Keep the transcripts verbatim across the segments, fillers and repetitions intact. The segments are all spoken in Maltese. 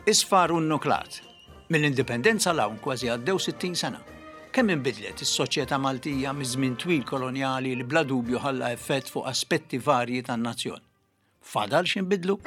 Isfar u n-nuklat. Mill-indipendenza l-hawn kważi għaddew sittin sena. Kemm inbidlet is-soċjetà Maltija miż-żmien twil kolonjali li bla dubju ħalla effett fuq aspetti varji tan-nazzjon. Fadal x'inbidlu?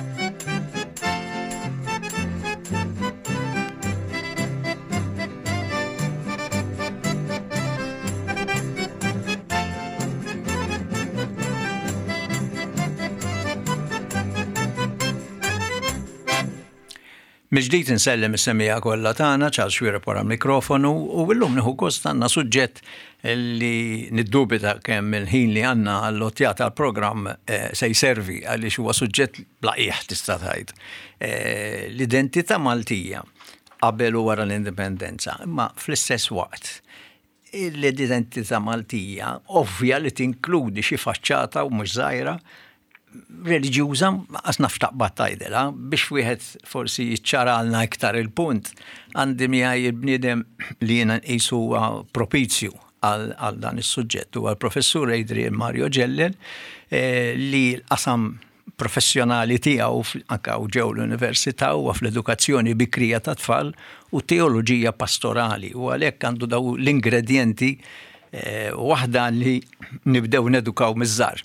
Miġdijt insellem is-semija kollha tagħna ċal xwira pora mikrofonu u llum nieħu gost għandna suġġett li niddubita kemm il-ħin li għandna allotjat għall-programm se jservi għaliex huwa suġġett blaqih tista' tgħid. L-identità Maltija qabel u wara l-indipendenza, imma fl-istess waqt l-identità Maltija ovvja li tinkludi xi faċċata u mhux żgħira reliġjuża għas nafx taqbad tgħidilha biex wieħed forsi jiċċaralna iktar il-punt għandi miegħi l-bniedem li jiena nqisu huwa propizju għal dan is-suġġett huwa l-professur Adrian Mario Ġellel li l-qasam professjonali tiegħu anke ġew l-università huwa fl-edukazzjoni bikrija ta' tfal u teoloġija pastorali u għalhekk għandu daw l-ingredjenti waħda li nibdew nedukaw miż-żgħar.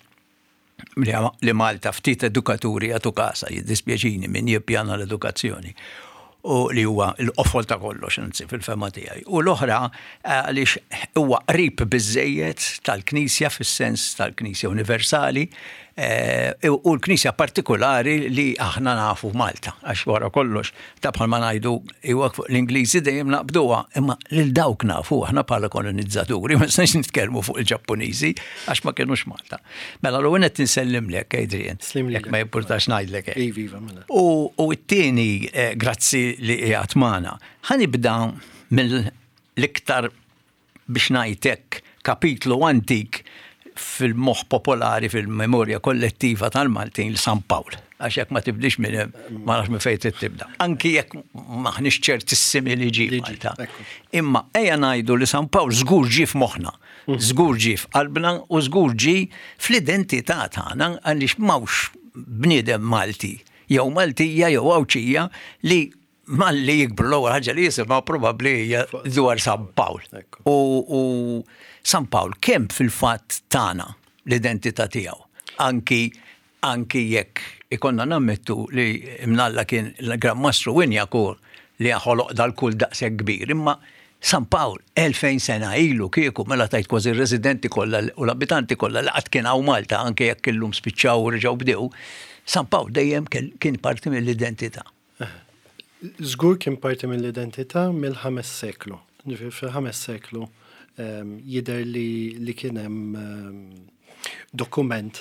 Li Malta ftit edukaturi għatu kasa jiddispjaċini min jippjana l-edukazzjoni u li huwa l-qofol ta' kollox nsi fil-fema tiegħi. U l-oħra għaliex huwa qrib biżejjed tal-Knisja fis-sens tal-Knisja Universali u l-Knisja partikolari li aħna nafu Malta għax wara kollox ta' bħalma ngħidu huwa l-Ingliżi dejjem naqbduha imma lil dawk nafu aħna bħala kolonizzaturi ma nistax nitkellmu fuq il-Ġappuniżi għax ma kinux Malta. Mela l-ewwel qed insellimlek Adrian jekk ma jimpurtax ngħidlek. U t-tieni grazzi li qiegħed magħna. Ħanibda mill-iktar biex ngħidlek kapitlu antik fil-moħħ popolari fil-memorja kollettiva tal-Maltin l-San Pawl. Għax jekk ma tibdix minn ma nafx minn fejn tibda. Anki jekk maħniex ċertissimi li ġie Malta. Imma ejja ngħidu li San Pawl żgur ġie f'moħħna, żgur ġie f'qalbna u żgur ġie fl-identità tagħna għaliex m'hawnx bniedem Malti jew Maltija jew Awċija li malli jikbru l-ewwel ħaġa li jisimha probabbli hija dwar San Pawl. U San Pawl kemm fil-fatt tagħna l-identità tiegħu. Anki anki jekk ikonna nammettu li imnalla kien l-Gran Mastru Winjakur li ħoloq dal-kull daqshekk kbir, imma San Pawl elfejn sena ilu kieku mela tajt kważi r-residenti kollha u l-abitanti kollha li qatt kien hawn Malta anke jekk illum spiċċaw u reġgħu bdew, San Pawl dejjem kien parti mill-identità. Żgur kien parti mill-identità mill-ħames seklu. Fil-ħames seklu jidher li li kien hemm dokument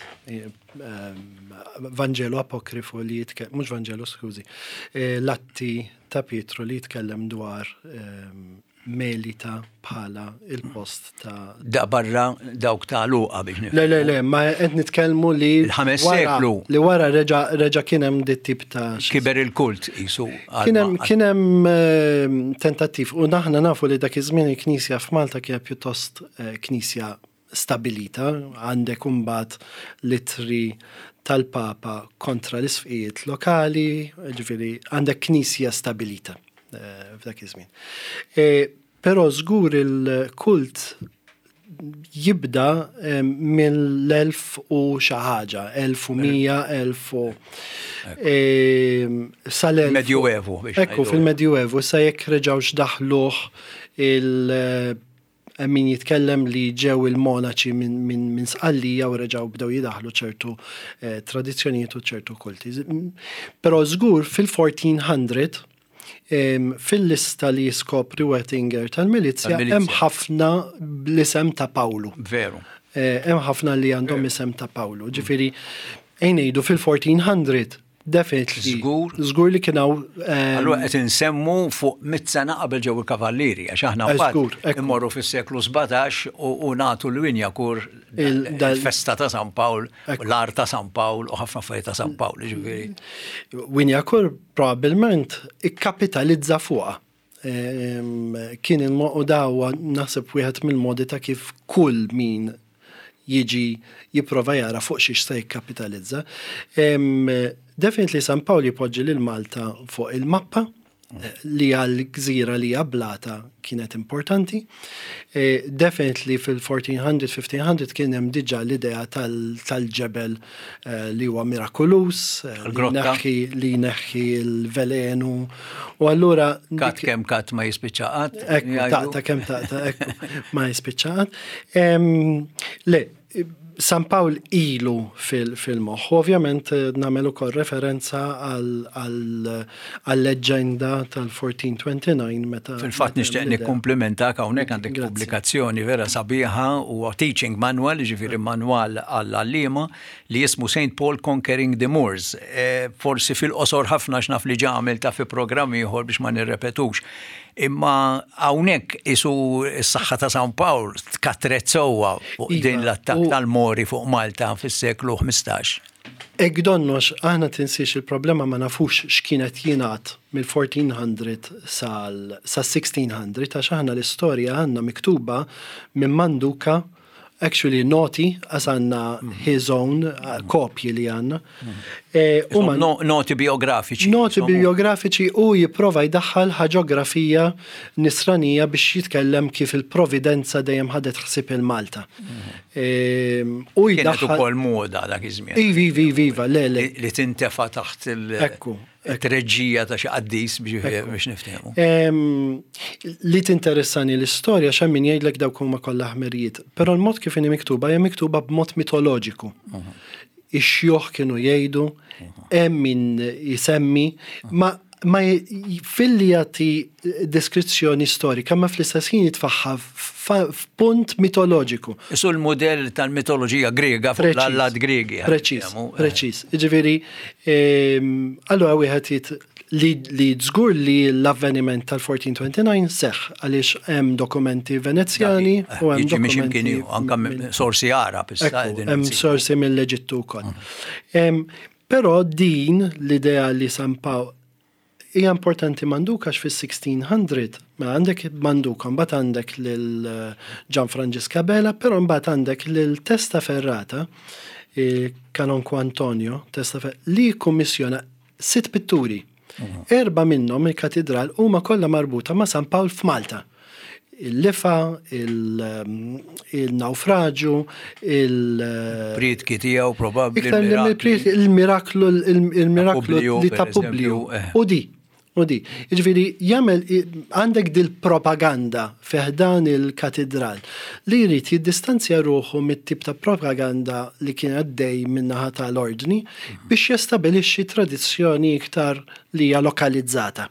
Vangelo apokrifu li jitkellem, mhux Vangelo skużi, l-Atti ta' Pietru li jitkellem dwar Melita bħala il-post ta' da barra dawk ta' Luqa biex nifhem. Le le le, ma qed nitkellmu li l-ħames seklu li wara reġa' reġa' kien hemm dit tip ta' kiber il-kult qisu. Kien hemm kien hemm tentattiv u naħna nafu li dak iż-żmien il-Knisja f'Malta kienet pjuttost knisja stabilita, għandek imbagħad litri tal-Papa kontra l-isfijiet lokali, ġifieri għandek knisja stabilita f'dak iż-żmien. Però żgur il-kult jibda mill-elf u xi ħaġa, elf u mija, elf u sal-elf. Medjuevu. Ekku fil-Medjuevu sa jekk reġgħux daħluh il- min jitkellem li ġew il-monaċi minn min, min sqallija u reġgħu bdew jidaħlu ċertu eh, tradizzjonijiet u ċertu kulti. Però żgur fil-fourteen hundred fil-lista li jiskopri Wettinger tal-Milizja hemm ħafna bl-isem ta' Pawlu. Veru. Hemm ħafna li għandhom isem ta' Pawlu. Ġifieri ngħidu fil-fourteen hundred definitely. Żgur. Żgur li kien hawn. Allura qed insemmu fuq mit sena qabel ġew il-kavallieri għax aħna mbagħad immorru fis-seklu sebgħetax u nagħtu l-Winjakur il-festa ta' San Pawl, l-art ta' San Pawl u ħafna affarijiet ta' San Pawl, ġifieri. Winjakur probabbilment ikkapitalizza fuqha. Kien il-moqda huwa naħseb wieħed mill-modi ta' kif kull min jiġi jipprova jara fuq xiex se jikkapitalizza. Definitely San Pawl jipoġġi lil Malta fuq il-mappa li għal-gżira li għablata kienet importanti. Definitely fil-fourteen hundred, fifteen hundred kien hemm diġà l-idea tal-ġebel li huwa mirakulus, li neħħi l-velenu, u allura kat kemm kat ma jispiċċaqat. Ekku, taqta kemm taqta, ekku, ma jispiċċaqat. Le, San Pawl ilu fil-moħ. Ovvjament namelu kol referenza għal-leġenda tal-fourteen twenty-nine meta. Fil-fatt nixtieq nikkumplimentak hawnhekk għandek pubblikazzjoni vera sabiħa u teaching manual, ġifieri manwal għall-għalliema li jismu Saint Paul Conquering the Moors. Forsi fil-qosor ħafna x'naf li ġamel ta' fi programmi ieħor biex ma nirrepetux. Imma hawnhekk isu s-saħħa ta' San Pawl tkatret sewwa fuq din l-attakk tal-Mori fuq Malta fis-seklu ħmistax. Ek donnox, aħna tinsiex il-problema ma nafux x'kienet jingħad mill-fourteen hundred sal-sixteen hundred għax aħna l-istorja għandna miktuba minn Manduka, actually noti, għas għanna his own kopji li għanna. Noti biografiċi. Noti biografiċi u jiprofa jdaħħal ħaġografija nisranija biex jitkellem kif il-providenza dejjem ħadet ħsib il-Malta. Kienet ukoll moda dak iż-żmien. Ivi, ivi, viva, le, le. Li tintefa' taħt il- Ekku. Treġġija ta' xi qaddis biex niftehmu. Li tinteressani l-istorja xa min jgħidlek dawk huma kollha ħmerijiet, però l-mod kif inhi miktuba hija miktuba b'mod mitoloġiku. Ix-xjuħ kienu jgħidu, hemm min jisemmi, ma ma filli jagħti deskrizzjoni storika ma fl-istess ħin jitfaħħa f'punt mitoloġiku. Isu l-modell tal-mitoloġija Griega fuq l-allat Griegi. Preċiż, preċiż. Jiġifieri, allura wieħed li żgur li l-avveniment tal-fourteen twenty-nine seħħ għaliex hemm dokumenti Venezjani u hemm dokumenti anke sorsi Arab issa. Hemm sorsi mill-Eġittu wkoll. Però din l-idea li San Pawl hija importanti Manduka għax fis-sixteen hundred ma għandek Manduka, mbagħad għandek lil Gian Francisca Bela, però mbagħad għandek lil Testaferrata, Kanonku Antonio, Testaferrata, li kummissjona sitt pitturi. Erba minnhom il-katedral huma kollha marbuta ma' San Pawl f'Malta. Il-lifa, il-naufraġu, il-pritki tiegħu probabbli il-miraklu il-miraklu li ta' Publiu. U di, u di. Jiġifieri jagħmel għandek dil-propaganda fiħdan il-katedral li jrid jiddistanzja ruħu mit-tip ta' propaganda li kien għaddej min-naħa tal-ordni biex jastabilixxi tradizzjoni iktar li hija lokalizzata.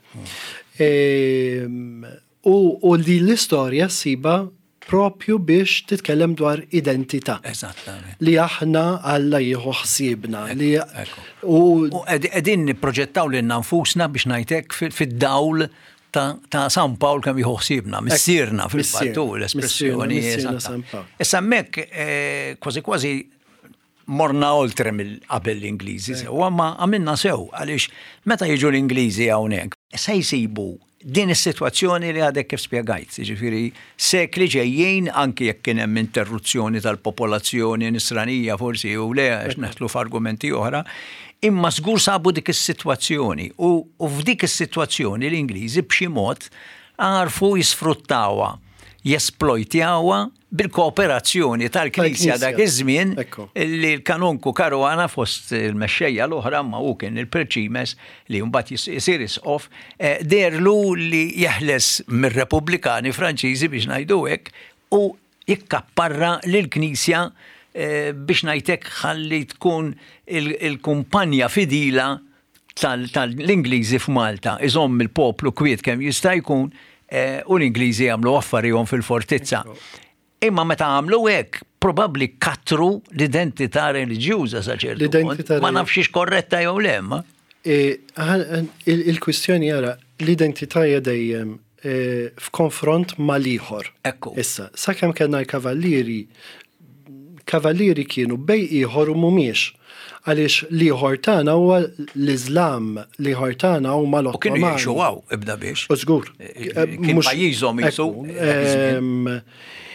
U li l-istorja siba propju biex titkellem dwar identità. Eżattament. Li aħna Alla jieħu ħsiebna. U qegħdin nipproġettaw lil nfusna biex ngħidlek fid-dawl ta' San Pawl kemm jieħu ħsiebna, missierna fil-fattu l-espressjoni. Issa hemmhekk kważi kważi morna oltre mill-qabel l-Ingliżi. U għamma għamilna sew għaliex meta jiġu l-Ingliżi hawnhekk se jsibu din is-sitwazzjoni li għadek kif spjegajt, ġifieri sekli ġejjin anki jekk kien hemm interruzzjoni tal-popolazzjoni nisranija forsi u le għax naħslu f'argumenti oħra, imma żgur sabu dik is-sitwazzjoni u f'dik is-sitwazzjoni l-Ingliżi b'xi mod għarfu jisfruttawha, jesplojtjawha bil-kooperazzjoni tal-Knisja dak iż-żmien li l-kanonku Caruana fost il-mexxejja l-oħra ma hu kien il-Perċimes li mbagħad isir isqof derlu li jeħles mir-Repubblikani Franċiżi biex ngħidu hekk u jikkapparra lill-Knisja biex ngħidlek ħalli tkun il-kumpanja fidila tal-Ingliżi f'Malta iżomm il-poplu kwiet kemm jista' jkun u l-Ingliżi għamlu affarihom fil-fortizza. Imma meta għamlu hekk, probabbli katru l-identità reliġjuża sa ċertu punt. Ma nafx korretta jew le, ma. Il-kwistjoni jara l-identità hija dejjem f'konfront mal-ieħor. Ekku. Issa, sakemm kellna l-kavallieri, kavallieri kienu bej ieħor u mhumiex. Għaliex liħor tagħna huwa l-Iżlam, liħor tagħna huma l-Ottomani. U kienu jgħixu għaw, ibda biex. U żgur. Kien pajjiżhom jisu.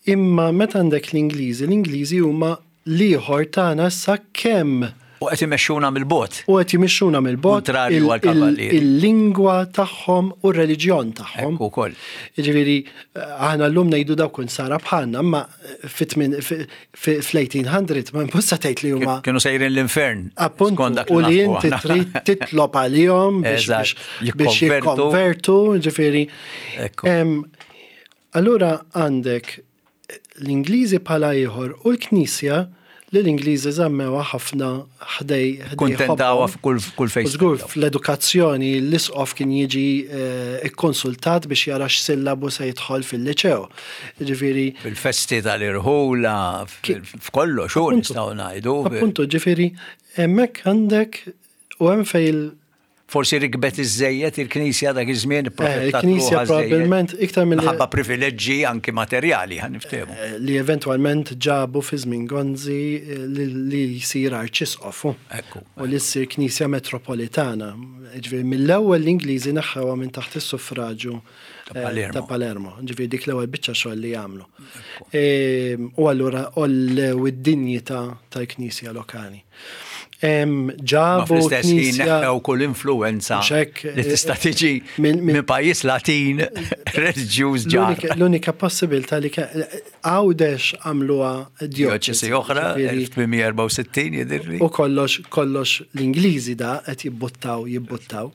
Imma meta għandek l-Ingliżi, l-Ingliżi huma liħor tagħna sa kemm U qed imexxuna mill-bot. u qed jimixxuna mill-bot Kontrarju għall-kavallieri. il-lingwa tagħhom u r-reliġjon tagħhom. Ekku wkoll. Jiġifieri aħna llum ngħidu dawk kun sara bħalna, imma fl-eighteen hundred ma mbussa tgħid li huma Kienu sejrin l-infern. appunt skont dak u li nafu inti aħna. trid titlob għalihom biex Eżatt, biex- biex jikkonvertu. jikkonvertu, ġifieri. Ekku. Em, Allura għandek l-Ingliżi bħala ieħor u l-Knisja li l-Ingliżi żammewa ħafna ħdej ħdej Kuntentawa ħobhom. f'kull f'kull U fejn. żgur fl-edukazzjoni l-isqof kien jiġi eh, ikkonsultat biex jara x'sillabu se jidħol fil-liċew. Ġifieri Fil-festi tal-irħula, fil- f'kollox, xu Appuntu. nistgħu ngħidu. appuntu ġifieri hemmhekk għandek u hemm fejn Forsi rikbet iż-żejjed il-Knisja dak iż-żmien ipprofettat il-Knisja ruħha żejjed. probabbilment iktar mill Ħabba privileġġi anki materjali ħan niftehmu. li eventualment ġabu fi żmien Gonzi eh, li li jsir arċisqof Ekku. u li ssir Knisja Metropolitana. Ġifieri mill-ewwel l-Ingliżi naħħawha minn taħt is-suffraġġju Ta' Palermo. ta' Palermo. Ġifieri dik l-ewwel biċċa xogħol li jagħmlu. E, U allura u d-dinjità tal-Knisja lokali. Em, Ma Ġabu fl-istess ħin Knisja neħħew kull influenza Xek, li tista' tiġi min- min- minn pajjiż Latin reliġjuż ġar. L-unika- L-unika possibilità li ka- għawdex għamluha Dioċesi oħra, ġifieri, elf-tmien jidirli. u kollox kollox l-Ingliżi da qed jibbuttaw jibbuttaw.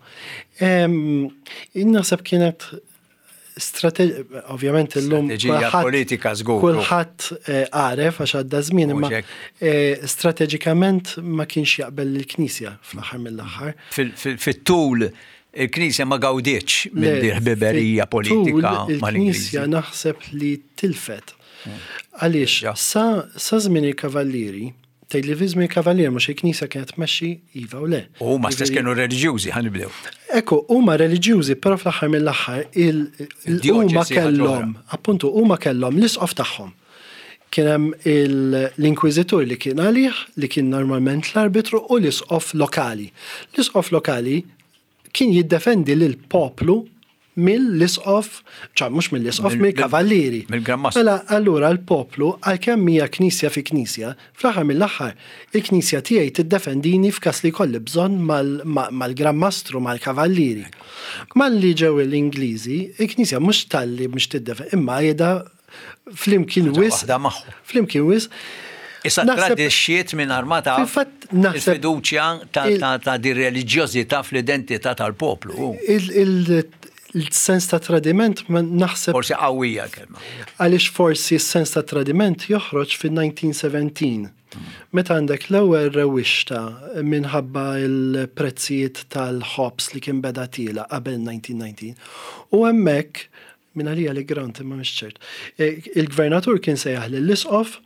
Em, Naħseb kienet strateġija, ovvjament illum Strateġija kulħadd- politika żgur. Kulħadd eh, għaref għax għadda żmien imma Mhux hekk. eh, strateġikament ma kienx jaqbel il-Knisja fl-aħħar mill-aħħar. Fil- fil- Fit-tul il-Knisja ma gawdiċ minn Le, di ħbiberija fit-tul politika Il-Knisja mal-Ingliżi. naħseb li tilfet. Għaliex, Ja. sa, sa żmien il-kavallieri, tej li fi żmien il-kavallieri mhux il-Knisja kienet tmexxi iva u le. U ma stess kienu reliġjużi ħanibdew. Ekku, huma reliġjużi, però fl-aħħar mill-aħħar il- il- Il-dioċesi huma ħaġa kellhom, appuntu huma kellhom l-isqof tagħhom. Kien hemm il- l-inkwiżitur li kien għalih, li kien normalment l-arbitru u l-isqof lokali. L-isqof lokali kien jiddefendi lil poplu mill-isqof, ċa mhux mill-isqof, Mill- mill-kavallieri. mill-Gran Mastru. Mela allura l-poplu għalkemm hija knisja fi knisja, fl-aħħar mill-aħħar il-knisja tiegħi tiddefendini f'każ li kolli bżonn mal- ma- mal-Gran Mastru mal-kavallieri. Malli ġew l-Ingliżi, il-knisja mhux talli mhux tiddefendi, imma qiegħda flimkien wis. Waħda magħhom. Flimkien wis. Issa Naħseb- tradixxiet minn armata Fil-fatt naħseb il-fiduċja ta' il- ta' ta' di reliġjożità fl-identità tal-poplu. il- il- il-sens ta' tradiment ma naħseb Forsi qawwija kelma. għaliex forsi s-sens ta' tradiment joħroġ fin-nineteen seventeen. Meta għandek l-ewwel rewixta minħabba il-prezzijiet tal-ħobs li kien beda tila qabel nineteen nineteen. U hemmhekk minn għalija li grant imma mhix ċert. eh, Il-gvernatur kien sejjaħ lill-isqof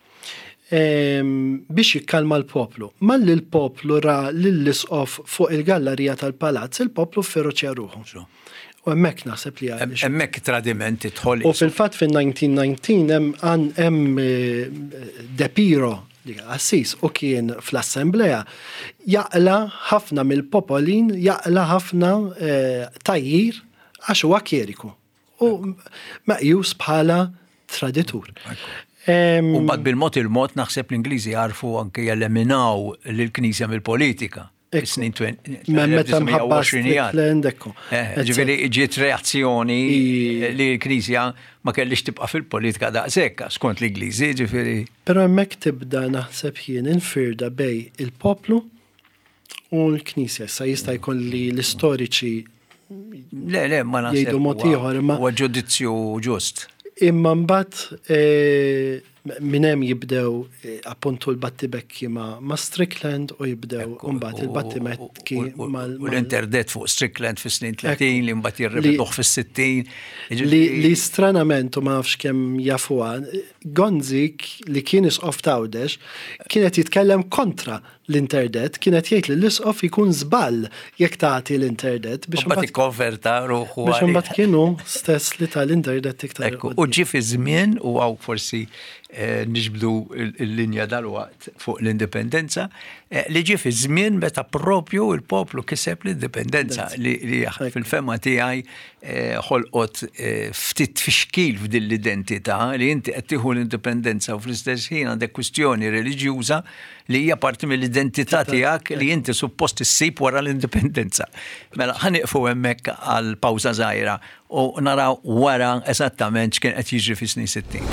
em, biex jikkalma l-poplu. Malli l-poplu ra lill-isqof fuq il-gallerija tal-palazz, il-poplu feroċja ruħu. U hemmhekk naħseb li għaliex. Hemmhekk tradiment idħol. U fil-fatt fin-nineteen nineteen hemm għan- hemm eh, De Piro li Assis u kien fl-assembleja jaqla ħafna mill-popolin, jaqla ħafna eh, tajjir għax huwa kieriku. U meqjus bħala traditur. Em, U bad bil-mod il-mod naħseb l-Ingliżi jarfu anke jeleminaw l-Knisja mill-politika. Ekku. Snin Ma meta mħabba Strickland, ekku. Ġifieri ġiet reazzjoni I- li l-Knisja ma kellix tibqa' fil-politika daqshekk skont l-Ingliżi, ġifieri. Pero hemmhekk tibda naħseb jien infirda bej il-poplu u l-Knisja. Sa jista' jkun li l-istoriċi Le, le, ma naħseb. Jgħidu mod huwa- ieħor, imma- Huwa ġudizzju ġust. imma mbagħad eh, minn hemm jibdew eh, appuntu l-battibekki ma, ma Strickland u jibdew mbagħad il-battibekki U mal u l-interdet fuq Strickland fis-snin tletin li mbagħad jirrebeduh fis-sittin. li, li stranament u ma nafx kemm jafuha, Gonzik li kien isqof tawdex kienet jitkellem kontra l-interdet, kienet jgħid li l-isqof jkun żball jekk tagħti l-interdet biex Mbagħad imbagħad ikkonverta ruħu biex għalih. imbagħad kienu stess li tal-interdet iktar. Ekku, u ġi fi żmien u għaw forsi nixbdu il-linja dal-waqt fuq l-indipendenza li ġie fi żmien meta propju il-poplu kiseb l-indipendenza li fil-fema tiegħi ħolqot ftit fixkil f'din l-identità li inti qed tieħu l-indipendenza u fl-istess ħin għandek kwistjoni reliġjuża li hija parti mill-identità tiegħek li inti suppost issib wara l-indipendenza. Mela ħaniqfu hemmhekk għal pawża żgħira u naraw wara eżattament x'kien qed jiġri fis-snin sittin.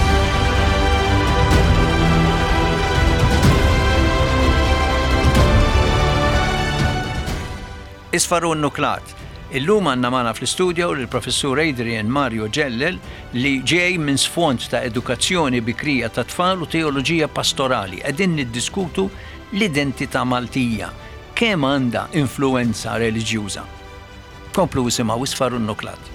Isfaru n-nuklat. Illum għanna magħna fl-istudio l-professur Adrian Mario Ġellel li ġej minn sfond ta' edukazzjoni bikrija ta' tfal u teoloġija pastorali. Qegħdin niddiskutu l-identità Maltija. Kemm għandha influenza reliġjuża? Komplu isimgħu Isfaru n-nuklat.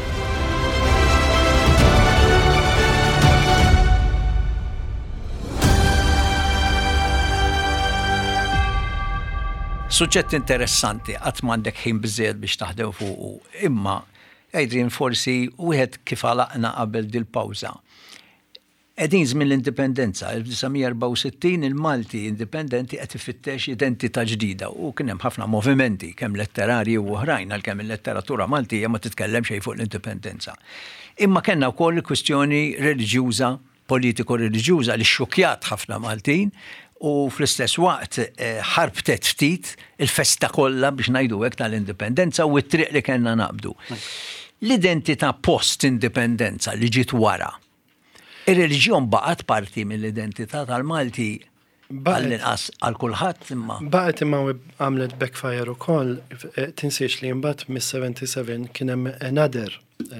Suġġett interessanti, qatt m'għandek ħin biżżejjed biex taħdew fuqu, imma Adrian forsi wieħed kif għalaqna qabel dil-pawża. Qegħdin żmien l-indipendenza, l-1964 il-Malti indipendenti qed ifittex identità ġdida u kien hemm ħafna movimenti kemm letterarji u oħrajn għalkemm il-letteratura Maltija ma titkellem xejn fuq l-indipendenza. Imma kellna wkoll kwistjoni reliġjuża, politiko-reliġjuża li xxukjat ħafna Maltin u fl-istess waqt ħarbtet ftit il-festa kollha biex ngħidu hekk tal-indipendenza u t-triq li kellna naqbdu. L-identità post-indipendenza li ġiet wara. Ir-reliġjon baqgħet parti mill-identità tal-Malti għall-inqas għal kulħadd imma. Baqgħet imma għamlet backfire ukoll tinsiex li mbagħad mis-seventy-seven kien hemm another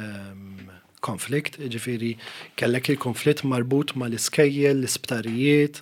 conflict, ġifieri kellek il-konflitt marbut mal-iskejjel, l-isptarijiet,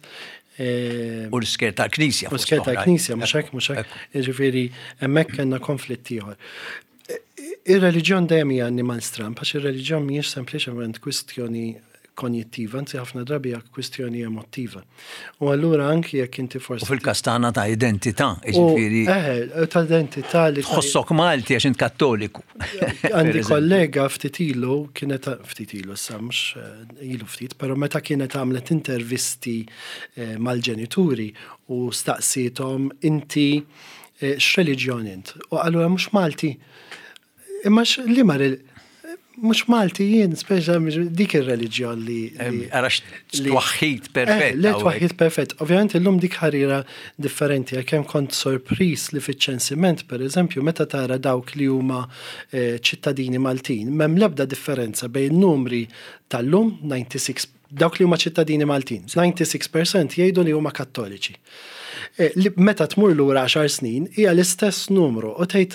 U l-isker tal-Knisja. U l-isker tal-Knisja, mhux hekk, mhux hekk. Jiġifieri hemmhekk kellna konflitt ieħor. Ir-reliġjon dejjem hija animal stramp, għax ir-reliġjon mhijiex sempliċement kwistjoni konjettiva, anzi ħafna drabi hija kwistjoni emottiva. U allura anki jekk inti forsi. U fil-kastana ta' identità, jiġifieri. Eh, ta' identità li. Tħossok Malti għax int Kattoliku. Għandi kollega ftit ilu kienet ftit ilu sa mhux ilu ftit, però meta kienet għamlet intervisti mal-ġenituri u staqsithom inti x'reliġjon int. U allura mhux Malti. Imma li mar mux Malti jien, speċa dik il-reliġjon li. Għarax twaħħid perfett. Le twaħħid perfett. Ovvijament illum dik ħarira differenti, għakem kont sorpris li fiċ-ċensiment, per eżempju, meta tara dawk li huma ċittadini Maltin, mem lebda differenza bejn numri tal-lum, ninety-six, dawk li huma ċittadini Maltin, ninety-six percent jgħidu li huma kattoliċi. Meta tmur lura għaxar snin, hija l-istess numru u tgħid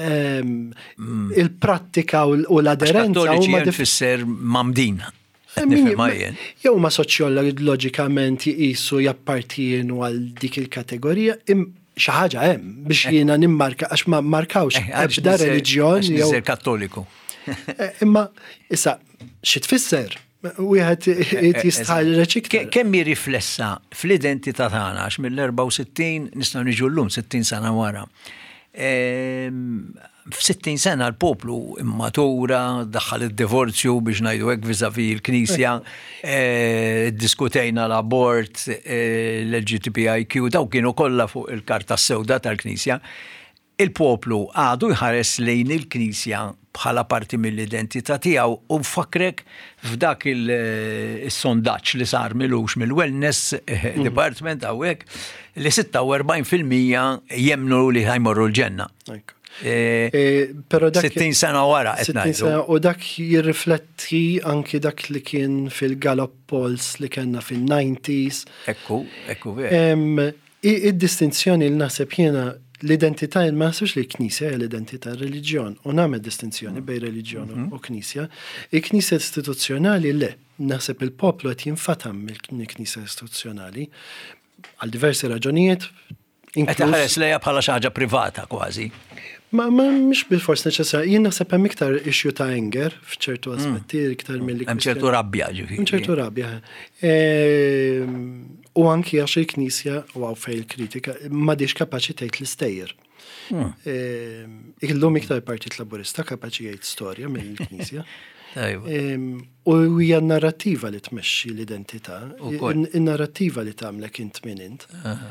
il-prattika u l-aderenza huma diffisser mamdin. Jew ma soċjoloġikament jiqisu jappartienu għal dik il-kategorija, xi ħaġa hemm biex jiena nimmarka għax ma markawx ebda reliġjon jew Kattoliku. Imma issa xi tfisser? Wieħed jistħal reċiktar. Kemm jirriflessa fl-identità tagħna għax mill-sittin nistgħu niġu llum sittin sena wara. F'sittin sena l-poplu immatura daħħal id-divorzju biex ngħidu hekk viżavi l-Knisja, diskutejna l-abort, l-L G B T I Q, daw kienu kollha fuq il-karta sewda tal-Knisja. Il-poplu għadu jħares lejn il-Knisja bħala parti mill-identità tiegħu u fakrek f'dak il-sondaġġ li sar milux mill-Wellness Department hawnhekk li sittanarbajn fil-mija jemmnu li ħajmorru l-ġenna. sittin sena wara qed ngħidu. U dak jirrifletti anki dak li kien fil-Gallup polls li kellna fin-nineties. Ekku, ekku vera. Id-distinzjoni li naħseb jiena l-identità ma nasibx li l-Knisja hija l-identità reliġjon u nagħmel distinzjoni bejn reliġjon u Knisja. Il-Knisja istituzzjonali le, naħseb il-poplu qed jinfatam mill-Knisja istituzzjonali għal diversi raġunijiet. Qed taħares lejha bħala xi ħaġa privata kważi. Ma mhux bil-fors neċessarju, jien naħseb hemm iktar issue ta' anger f'ċertu aspetti iktar milli. Hemm ċertu rabbja ġifieri. Hemm ċertu rabbja. U anki għax il-Knisja u għaw fej il-kritika m'għadix kapaċi tgħid l-istejjer. Illum iktar Partit Laburista kapaċi jgħid storja mill-Knisja. U hija narrativa li tmexxi l-identità, in-narrativa li tagħmlek int minn int.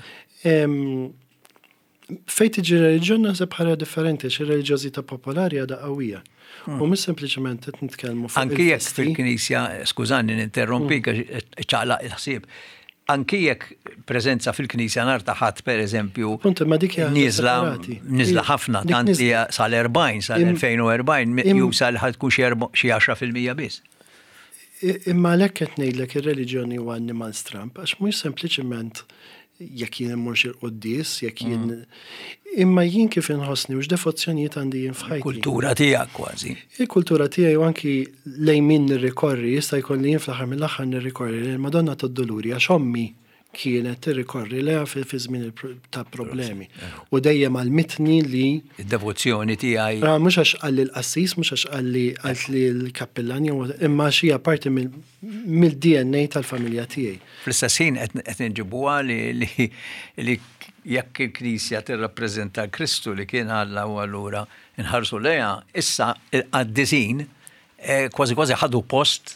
Fejn tiġi reliġjon naħseb ħaġa differenti, xi reliġjożità popolari għadha qawwija. U mhux sempliċement qed nitkellmu fuq. Anki jekk fil-Knisja, skużani ninterrompik ċaqlaq il-ħsieb. Anki jekk preżenza fil-Knisja nartaħat pereżempju nieżla nieżla ħafna tanti sal-erbgħin sal-elfejn u erbgħin jusal ħad tkun xi għaxra fil-mija biss. Imma għalhekk qed ngħidlek ir-reliġjoni huwa animal stramp għax mhux sempliċement jekk jien immurx il-qudies, jekk jien imma jien kif inħossni u x'devozzjonijiet għandi jien f'ħajti. Kultura tiegħek kważi. Il-kultura tiegħi u anki lejn min nirrikorri jista' jkolli jien fl-aħħar mill-aħħar nirrikorri lil Madonna tad-Doluri għax ommi kienet tirrikorri leha fi żmien ta' problemi. U dejjem għall-mitni li id-devozzjoni tiegħi. Mhux għax qalli l-qassis, mhux għax qalli qalt li l-kappillan imma xi parti mill-D N A tal-familja tiegħi. Fl-istess ħin qed inġibuha li jekk il-Knisja tirrappreżenta Kristu li kien Alla u allura inħarsu lejha, issa għad-disin kważi kważi ħadu post.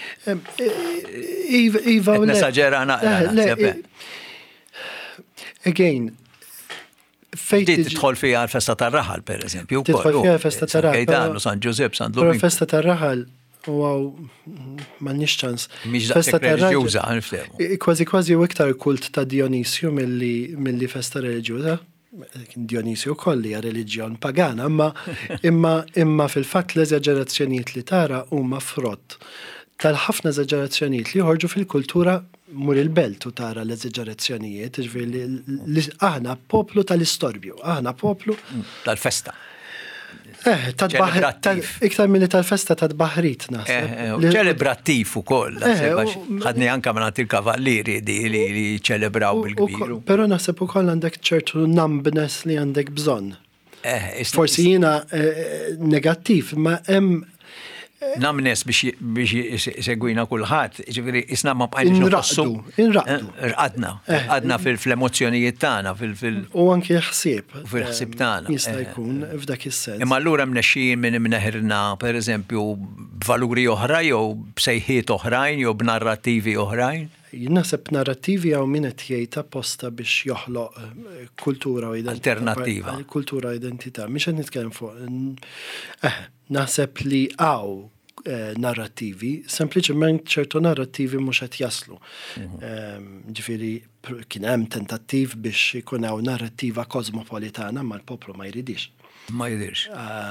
Iva, Nesaġera naqra. Again, fejn tidħol fiha l-festa tar-raħal pereżempju. Tidħol fiha l-festa tar-raħal. Kejtanu San Giuseppe, San Però Domingo. l-festa tar-raħal wow, m'għandniex ċans. Mhix daqshekk reliġjuża nifhmu. Kważi kważi u iktar kult ta' Dionisju milli festa reliġjuża. Dionisju kolli hija reliġjon pagana, imma imma imma fil-fatt l-eżaġerazzjonijiet li tara huma frott tal-ħafna eżaġerazzjonijiet li joħorġu fil-kultura mur il-belt u tara l-eżaġerazzjonijiet, ġifieri aħna poplu tal-istorbju, aħna poplu tal-festa. Eh, iktar milli tal-festa ta' tbaħrit naħseb. Ċelebrattiv ukoll, ħadni anke mingħand il-kavallieri li ċelebraw bil-kbir. Però naħseb ukoll għandek ċertu numbness li għandek bżonn. Forsi jiena negattiv, ma hemm Namnes biex segwina kulħadd, ġifieri isna ma bqajniex nħossu. Inraqdu. Rqadna, rqadna fil-emozzjonijiet tagħna fil U anke ħsieb. Fil-ħsieb tagħna. Jista' jkun f'dak is-sens. Imma allura mnexxin minn imneħirna pereżempju b'valuri oħra jew b'sejħiet oħrajn jew b'narrattivi oħrajn. Jien naħseb narrattivi hawn min qed jgħid apposta biex joħloq kultura u identità. Alternattiva. Kultura u identità. Mhix qed nitkellem fuq. Eh, naħseb li hawn narrativi, sempliċement ċertu narrativi mhux qed jaslu. Ġifieri kien hemm tentattiv biex ikun hawn narrattiva kosmopolitana ma l-poplu ma jridix. Ma jidirx.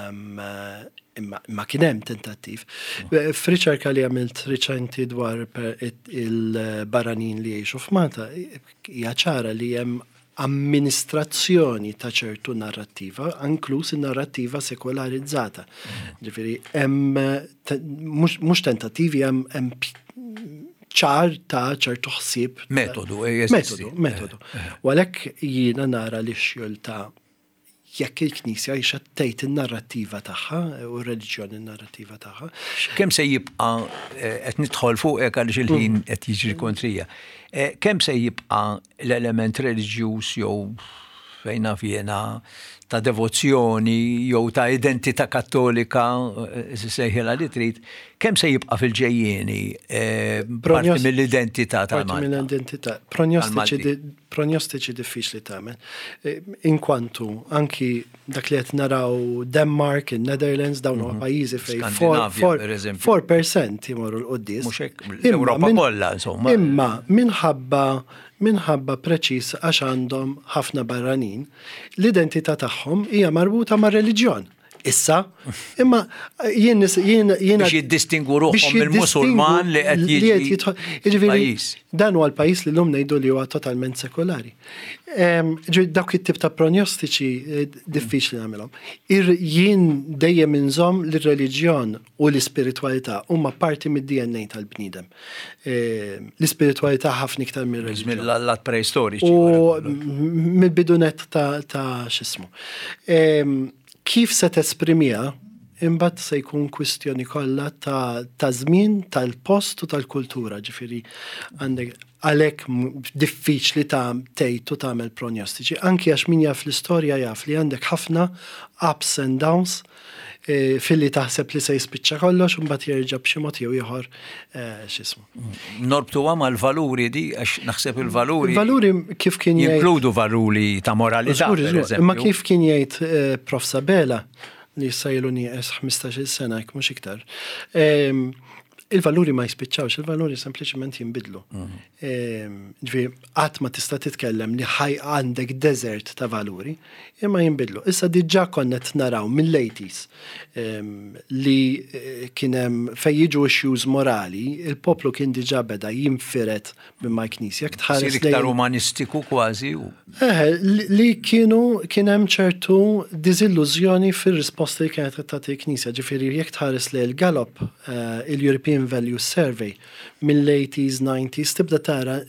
Ma kien hemm tentattiv. F'riċerka li għamilt riċenti dwar il-barranin li jgħixu f'Malta, hija ċara li hemm amministrazzjoni ta' ċertu narrattiva, inkluż in-narrattiva sekolarizzata. Ġifieri hemm mhux tentattivi hemm ċar ta' ċertu ħsieb. Metodu, Metodu, metodu. U għalhekk jiena nara li x-xogħol ta' jekk il-Knisja jxa tgħid in-narrattiva tagħha u r-reliġjoni n-narrattiva tagħha. Kemm se jibqa' qed nidħol fuq hekk għaliex il-ħin qed jiġri kontrija. Kemm se jibqa' l-element reliġjuż jew fejn naf jiena ta' devozzjoni jew ta' identità kattolika sejħilha li trid, kemm se jibqa' fil-ġejjieni parti mill-identità tal-Malta. Parti mill-identità. Pronjostiċi diffiċli tagħmel. Inkwantu anki dak li qed naraw Denmark, in-Netherlands dawn huma pajjiżi fejn four percent imorru l-quddies. Mhux hekk l-Ewropa kollha insomma. Imma minħabba minħabba preċis għax għandhom ħafna barranin, l-identità tagħhom hija marbuta mar-reliġjon. Issa, imma jien jien jien biex jiddistingu ruħhom mill-Musulman li qed jiġi pajjiż. Dan huwa l-pajjiż li llum ngħidu li huwa totalment sekolari. Dawk it-tip ta' pronjostiċi diffiċli nagħmilhom. Jien dejjem inżomm l-reliġjon u l-ispiritwalità huma parti mid-D N A tal-bniedem. L-ispiritwalità ħafna iktar mir-reliġjon. Mill-lat preistoriċi. U mill-bidunet ta' x'ismu. Kif se tesprimija imbagħad se jkun kwistjoni kollha ta' ta' żmien, tal-post u tal-kultura, ġifieri għandek għalhekk diffiċli ta' tgħid u tagħmel prognostiċi, anke għax min jaf l-istorja jaf li għandek ħafna ups and downs fil-li taħseb li se jispiċċa kollox u mbagħad jerġa' b'xi mod jew ieħor x'ismu. Norbtu għama l-valuri di għax naħseb il-valuri. Il-valuri kif kien jgħid. Jinkludu valuri ta' moralità. Imma kif kien jgħid Prof Sabela li sajlu nieqes ħmistax-il sena jekk mhux iktar. Il-valuri ma jispiċċawx, il-valuri sempliċement jinbidlu. Ġifieri qatt ma tista' titkellem li ħaj għandek desert ta' valuri, imma jinbidlu. Issa diġà konna naraw mill-eighties li kien hemm fejn jiġu issues morali, il-poplu kien diġà beda jinfiret minn ma' knisja. Sir iktar umanistiku kważi. Li kienu kien hemm ċertu diżillużjoni fir-risposta li kienet tagħti l-Knisja. Ġifieri jekk tħares lejn Gallup, il-European Values Survey mill-eighties, nineties, tibda tara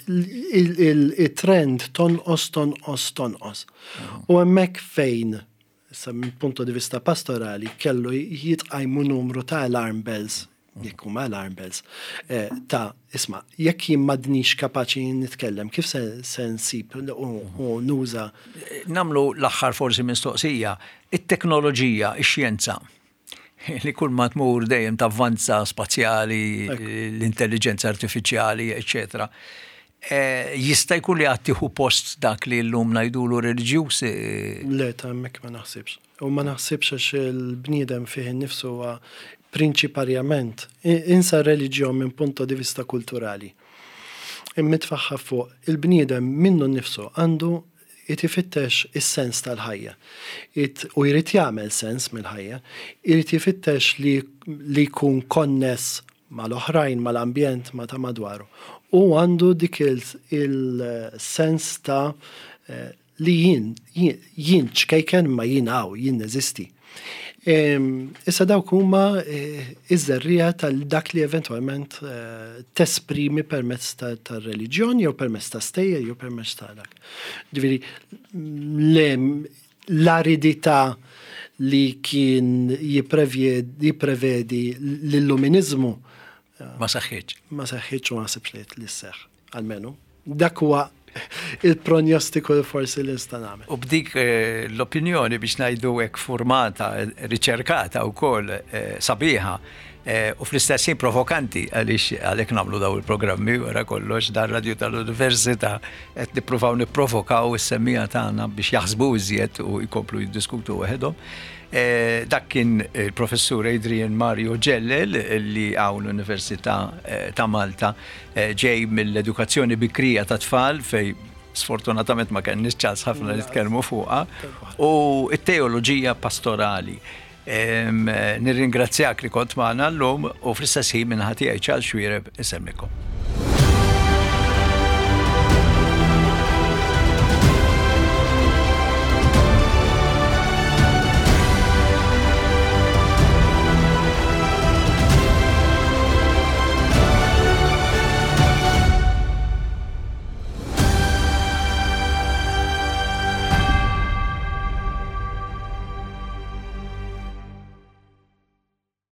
il-trend tonqos, tonqos, tonqos. U hemmhekk fejn, issa minn punto di vista pastorali, kellu jitqajmu numru ta' alarm bells, jekk huma alarm bells, ta' isma' jekk jien m'għadniex kapaċi nitkellem, kif se nsib u nuża. Namlu l-aħħar forsi mistoqsija, it-teknoloġija, ix-xjenza. Li kull ma tmur dejjem tavvanza spazjali, l-intelligenza artifiċjali, eccetera. Jista' jkun li għattiħu post dak li l-lum najdulu reliġjuż? Le, ta' hemmhekk ma naħsibx. U ma naħsibx għax il-bniedem fih innifsu huwa prinċiparjament insa reliġjon minn punto di vista kulturali. Immitfaħħa fuq il-bniedem minnu nnifsu għandu jitifittex is-sens tal-ħajja. U jrid jagħmel sens mill-ħajja, jrid jifittex li jkun konness mal-oħrajn, mal-ambjent, ma ta' madwaru. U għandu dik il-sens ta' li jien, jien ċkejken ma jien għaw, jien neżisti. Issa dawk huma iż-żerrija tal-dak li eventwalment tesprimi permezz tar-reliġjon jew permezz ta' stejjer jew permezz ta' dak. Ġifieri l-aridità li kien jipprevedi l-illuminizmu ma saħħitx. Ma saħħitx u ma ħsibx li seħħ almenu. Dak huwa il-prognostiku forsi li nista' nagħmel. U b'dik l-opinjoni biex ngħidu hekk formata, riċerkata wkoll sabiħa u fl-istess provokanti għaliex għalhekk nagħmlu daw il-programmi wara kollox dar radju tal-Università qed nippruvaw nipprovokaw is-semmija tagħna biex jaħsbu iżjed u jkomplu jiddiskutu waħedhom. Dak kien il-professur Adrian Mario Ġellel li għaw l-Università ta' Malta ġej mill-edukazzjoni bikrija ta' tfal fej sfortunatament ma kenniex ċans ħafna nitkellmu fuqha u t-teoloġija pastorali. Nirringrazzjak li kont magħna llum u fl-istess ħin minn ħadd tiegħi Charles Xwiereb isemmilkom.